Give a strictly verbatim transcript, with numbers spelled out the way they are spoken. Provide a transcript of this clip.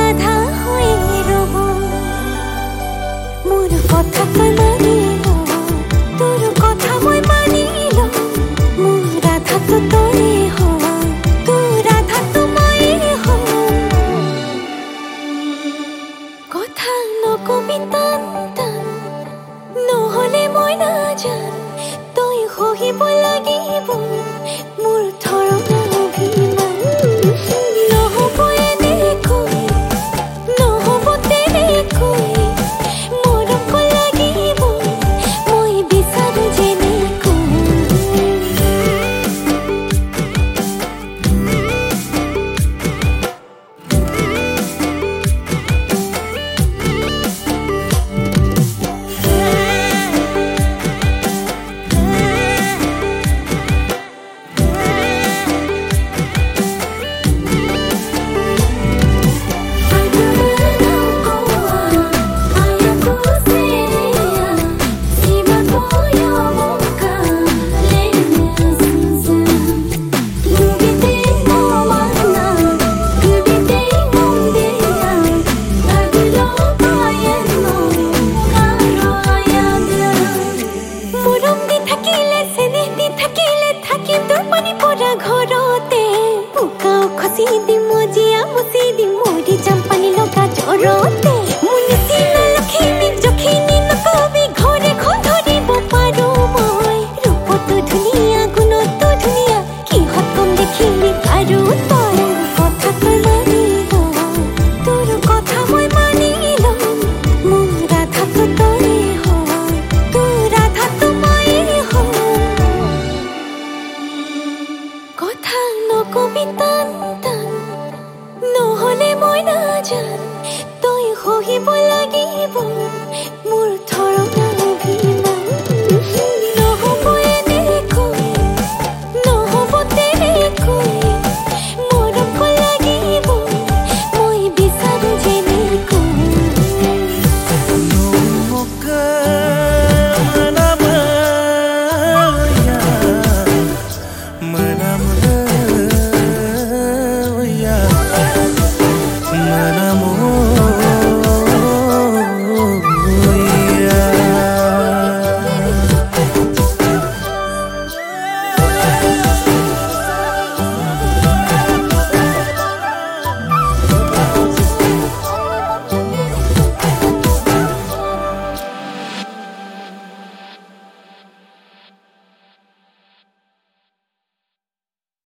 বাধা হয়ে রব মোর কথা তই মানিল তোর কথা মই মানিল মোর রাধা তো তই হ তোর রাধা তো মই হ কথা নকবি টান টান নহলে মই নাজান তই সহিব লাগিব মোৰ ধৰণা অভিমান নহ'ব এনেকৈ নহ'ব তেনেকৈ মৰম লাগিব মই বিচাৰো যেনেকৈ কথা নকবি টান টান নহলে মই নাজান তই সহিব